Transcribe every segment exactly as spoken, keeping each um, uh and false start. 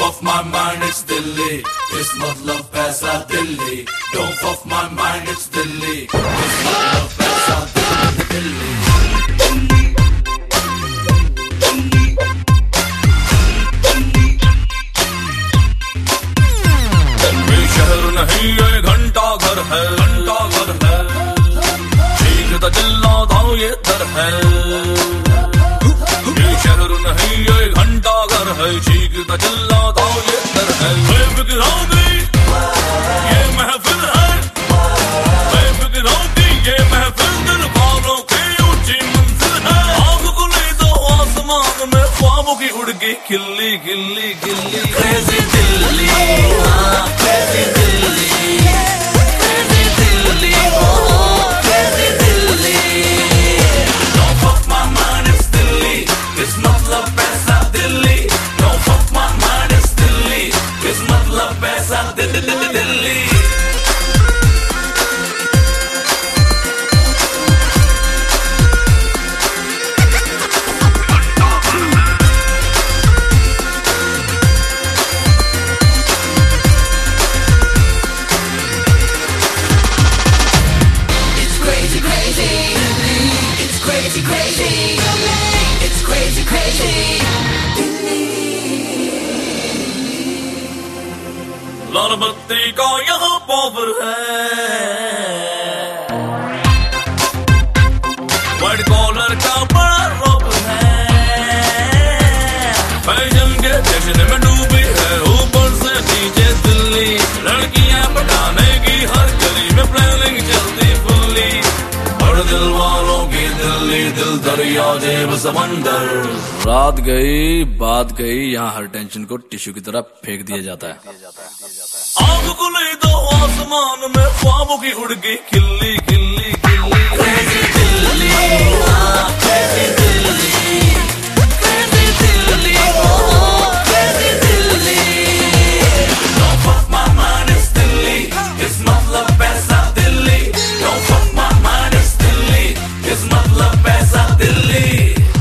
fuck my mind, it's Delhi. It's मतलब पैसा Delhi. Don't fuck my mind, it's Delhi. It's मतलब पैसा दिल्ली. ये शहर नहीं ये घंटा घर है, घंटा घर है. चीखता चिल्लाता ये दर है. ये शहर नहीं ये घंटा घर है. चीखता चिल्लाता ये दर है. बेफिक्राओगी ये महफिल है. बेफिक्राओगी ये महफिल दिल वालों की ऊंची मंजिल है. आग खुली तो आसमान में ख्वाबों की उड़ गई खिल्ली खिल्ली खिल्ली. क्रेजी दिल्ली, हाँ crazy Delhi, crazy Delhi, oh crazy Delhi. Don't fuck my mind, it's Delhi. It's मतलब पैसा Delhi. Don't fuck my mind, it's Delhi. It's मतलब पैसा दिल्ली. लाल बत्ती का यहाँ पावर है. व्हाइट कॉलर का बड़ा रॉब है. फैशन के जश्न में डूबी है ऊपर से नीचे दिल्ली. लड़कियां पटाने की हर गली में प्लानिंग चलती फुल्ली. और दिल वालों की दिल्ली दिल दरिया जेब समंदर. रात गई बात गई, यहाँ हर टेंशन को टिश्यू की तरह फेंक दिया जाता है. आग खुली तो आसमान में ख्वाबों की उड़ गई खिल्ली खिल्ली खिल्ली. क्रेजी दिल्ली, हाँ crazy Delhi, crazy Delhi, oh crazy Delhi. Don't fuck my mind, it's Delhi. It's मतलब पैसा Delhi. Don't fuck my mind, it's Delhi. It's मतलब पैसा दिल्ली.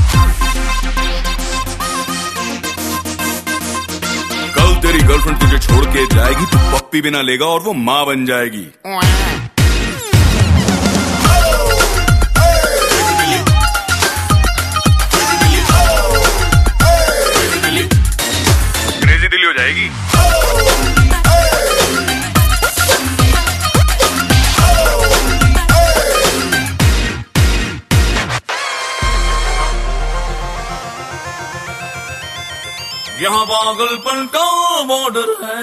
तेरी गर्लफ्रेंड तुझे छोड़ के जाएगी, तू पप्पी भी ना लेगा और वो माँ बन जाएगी. क्रेजी दिल्ली हो जाएगी. यहाँ पागलपन का बॉर्डर है.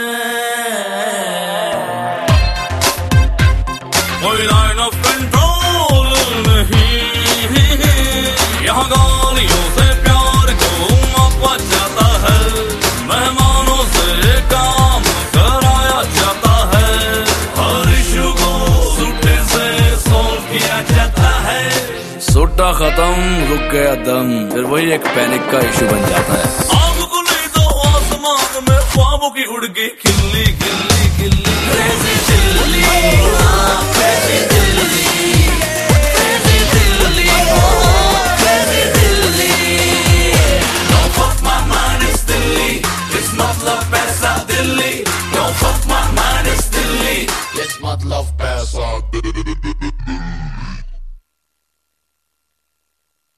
कोई लाइन ऑफ कंट्रोल नहीं. यहाँ गालियों से प्यार को मापा जाता है. मेहमानों से काम कराया जाता है. हर इशू को सूटे से सॉल्व किया जाता है. सूटा खत्म रुक गया दम, फिर वही एक पैनिक का इशू बन जाता है. में ख्वाबों की उड़ गई खिल्ली खिल्ली खिल्ली. क्रेजी दिल्ली, हाँ